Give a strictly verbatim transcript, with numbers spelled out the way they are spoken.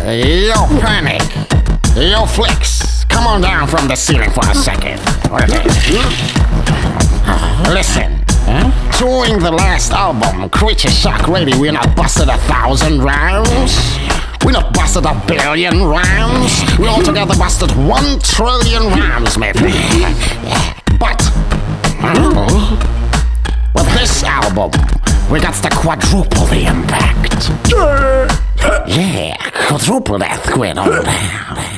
Yo, Panic. Yo, Flicks. Come on down from the ceiling for a second. Listen. During the last album, Creature Shock Radio, we not busted a thousand rounds. We not busted a billion rounds. We altogether busted one trillion rounds, maybe. But with this album, we got to quadruple the impact. Yeah, quadruple that squid on down.